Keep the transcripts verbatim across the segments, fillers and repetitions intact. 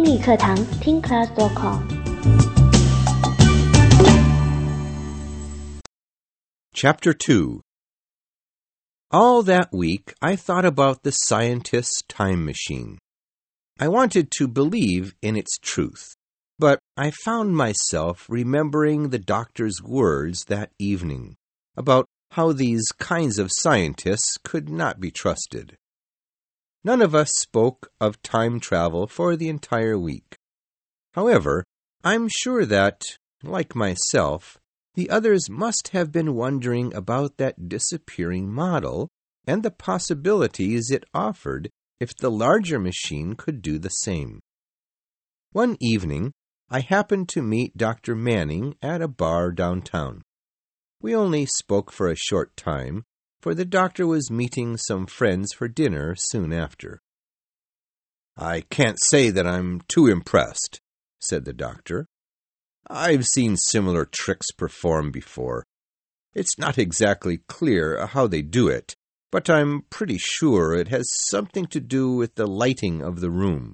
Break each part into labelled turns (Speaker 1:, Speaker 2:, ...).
Speaker 1: 英语课堂听 class dot com。
Speaker 2: Chapter two. All that week I thought about the scientist's time machine. I wanted to believe in its truth, but I found myself remembering the doctor's words that evening about how these kinds of scientists could not be trusted. None of us spoke of time travel for the entire week. However, I'm sure that, like myself, the others must have been wondering about that disappearing model and the possibilities it offered if the larger machine could do the same. One evening, I happened to meet Doctor Manning at a bar downtown. We only spoke for a short time, for the doctor was meeting some friends for dinner soon after. "I can't say that I'm too impressed," said the doctor. "I've seen similar tricks performed before. It's not exactly clear how they do it, but I'm pretty sure it has something to do with the lighting of the room."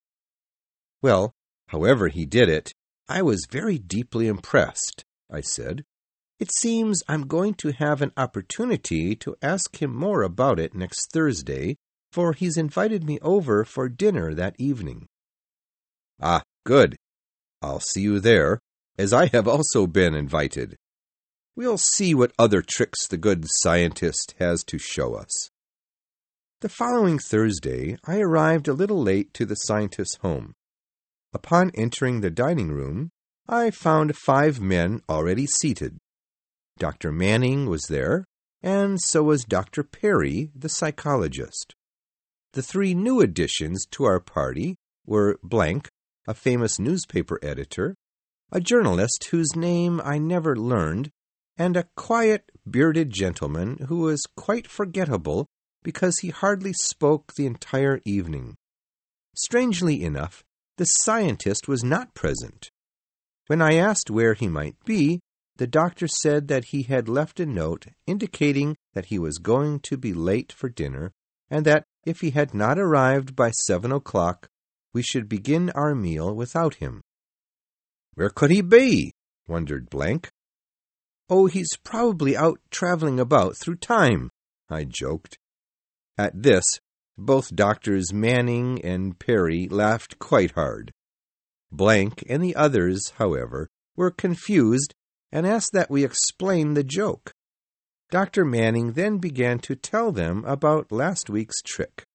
Speaker 2: "Well, however he did it, I was very deeply impressed," I said. "It seems I'm going to have an opportunity to ask him more about it next Thursday, for he's invited me over for dinner that evening." "Ah, good. I'll see you there, as I have also been invited. We'll see what other tricks the good scientist has to show us." The following Thursday, I arrived a little late to the scientist's home. Upon entering the dining room, I found five men already seated. Doctor Manning was there, and so was Doctor Perry, the psychologist. The three new additions to our party were Blank, a famous newspaper editor, a journalist whose name I never learned, and a quiet, bearded gentleman who was quite forgettable because he hardly spoke the entire evening. Strangely enough, the scientist was not present. When I asked where he might be, the doctor said that he had left a note indicating that he was going to be late for dinner, and that if he had not arrived by seven o'clock, we should begin our meal without him. "Where could he be?" wondered Blank. "Oh, he's probably out traveling about through time," I joked. At this, both Doctors Manning and Perry laughed quite hard. Blank and the others, however, were confused and asked that we explain the joke. Doctor Manning then began to tell them about last week's trick.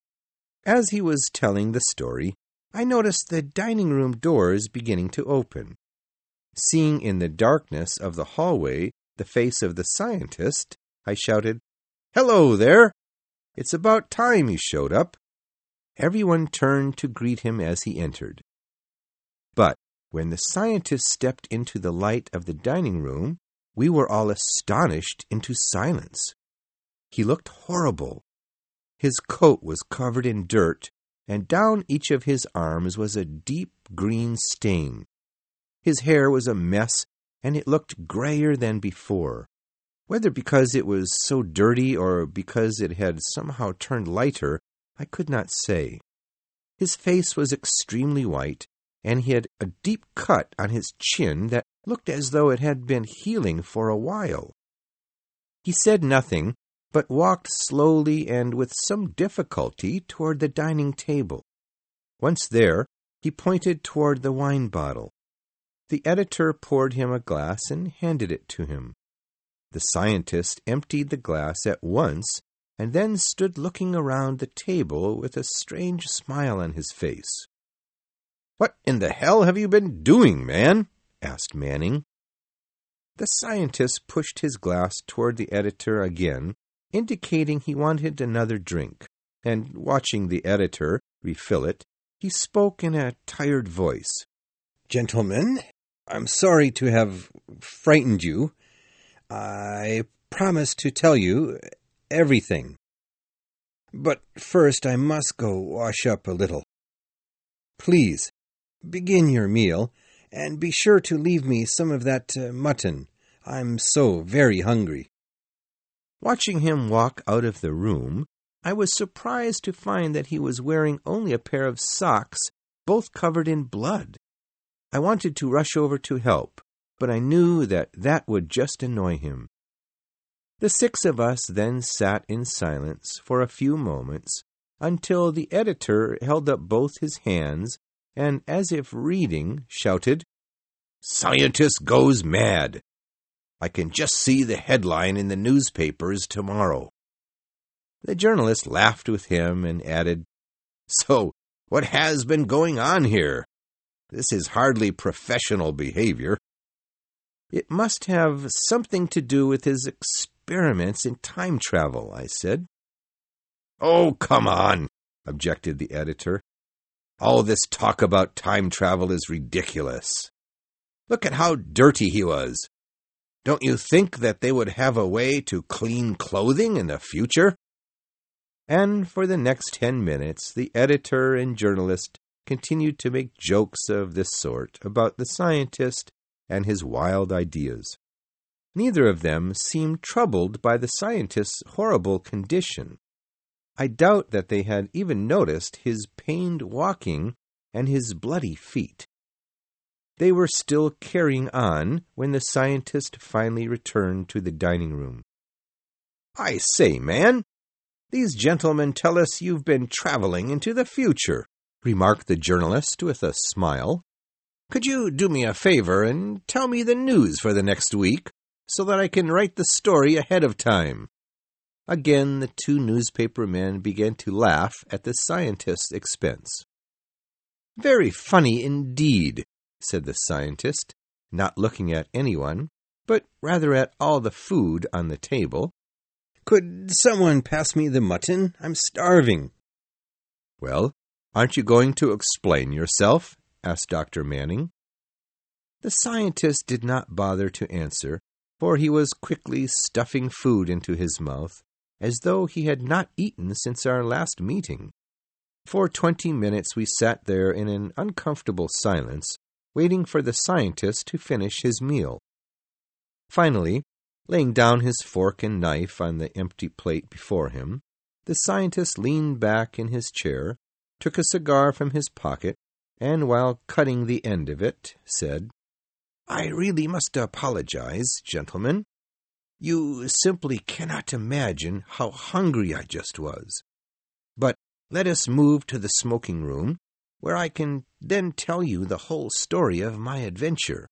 Speaker 2: As he was telling the story, I noticed the dining room doors beginning to open. Seeing in the darkness of the hallway the face of the scientist, I shouted, "Hello there! It's about time you showed up." Everyone turned to greet him as he entered. But when the scientist stepped into the light of the dining room, we were all astonished into silence. He looked horrible. His coat was covered in dirt, and down each of his arms was a deep green stain. His hair was a mess, and it looked grayer than before. Whether because it was so dirty or because it had somehow turned lighter, I could not say. His face was extremely white, and he had a deep cut on his chin that looked as though it had been healing for a while. He said nothing, but walked slowly and with some difficulty toward the dining table. Once there, he pointed toward the wine bottle. The editor poured him a glass and handed it to him. The scientist emptied the glass at once and then stood looking around the table with a strange smile on his face. "What in the hell have you been doing, man?" asked Manning. The scientist pushed his glass toward the editor again, indicating he wanted another drink, and watching the editor refill it, he spoke in a tired voice. "Gentlemen, I'm sorry to have frightened you. I promise to tell you everything. But first I must go wash up a little. Please, begin your meal, and be sure to leave me some of that uh, mutton. I'm so very hungry." Watching him walk out of the room, I was surprised to find that he was wearing only a pair of socks both covered in blood. I wanted to rush over to help, but I knew that that would just annoy him. The six of us then sat in silence for a few moments until the editor held up both his hands and, as if reading, shouted, "Scientist goes mad! I can just see the headline in the newspapers tomorrow." The journalist laughed with him and added, "So, what has been going on here? This is hardly professional behavior." "It must have something to do with his experiments in time travel," I said. "Oh, come on," objected the editor. "All this talk about time travel is ridiculous. Look at how dirty he was. Don't you think that they would have a way to clean clothing in the future?" And for the next ten minutes, the editor and journalist continued to make jokes of this sort about the scientist and his wild ideas. Neither of them seemed troubled by the scientist's horrible condition. I doubt that they had even noticed his pained walking and his bloody feet. They were still carrying on when the scientist finally returned to the dining room. "I say, man, these gentlemen tell us you've been traveling into the future," remarked the journalist with a smile. "Could you do me a favor and tell me the news for the next week so that I can write the story ahead of time?" Again, the two newspaper men began to laugh at the scientist's expense. "Very funny indeed," said the scientist, not looking at anyone, but rather at all the food on the table. "Could someone pass me the mutton? I'm starving." "Well, aren't you going to explain yourself?" asked Doctor Manning. The scientist did not bother to answer, for he was quickly stuffing food into his mouth, as though he had not eaten since our last meeting. For twenty minutes we sat there in an uncomfortable silence, waiting for the scientist to finish his meal. Finally, laying down his fork and knife on the empty plate before him, the scientist leaned back in his chair, took a cigar from his pocket, and while cutting the end of it, said, "I really must apologize, gentlemen. You simply cannot imagine how hungry I just was. But let us move to the smoking room, where I can then tell you the whole story of my adventure."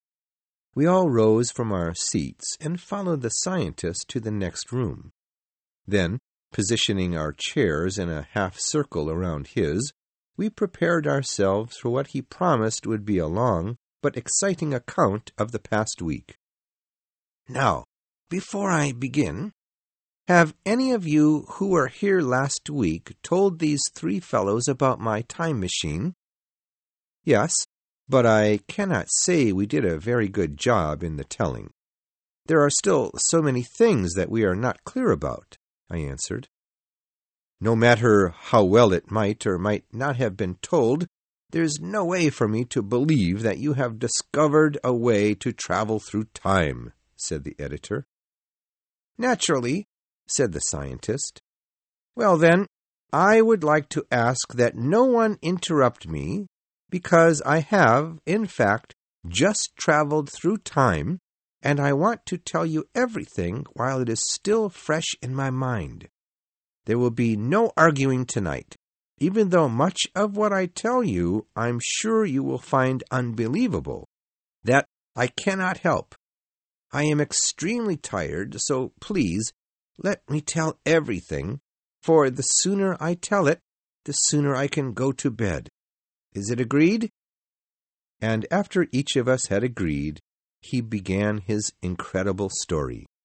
Speaker 2: We all rose from our seats and followed the scientist to the next room. Then, positioning our chairs in a half-circle around his, we prepared ourselves for what he promised would be a long but exciting account of the past week. "Now, before I begin, have any of you who were here last week told these three fellows about my time machine?" "Yes, but I cannot say we did a very good job in the telling. There are still so many things that we are not clear about," I answered. "No matter how well it might or might not have been told, there's no way for me to believe that you have discovered a way to travel through time," said the editor. "Naturally," said the scientist. "Well then, I would like to ask that no one interrupt me, because I have, in fact, just traveled through time, and I want to tell you everything while it is still fresh in my mind. There will be no arguing tonight, even though much of what I tell you I'm sure you will find unbelievable. That I cannot help. I am extremely tired, so please let me tell everything, for the sooner I tell it, the sooner I can go to bed. Is it agreed?" And after each of us had agreed, he began his incredible story.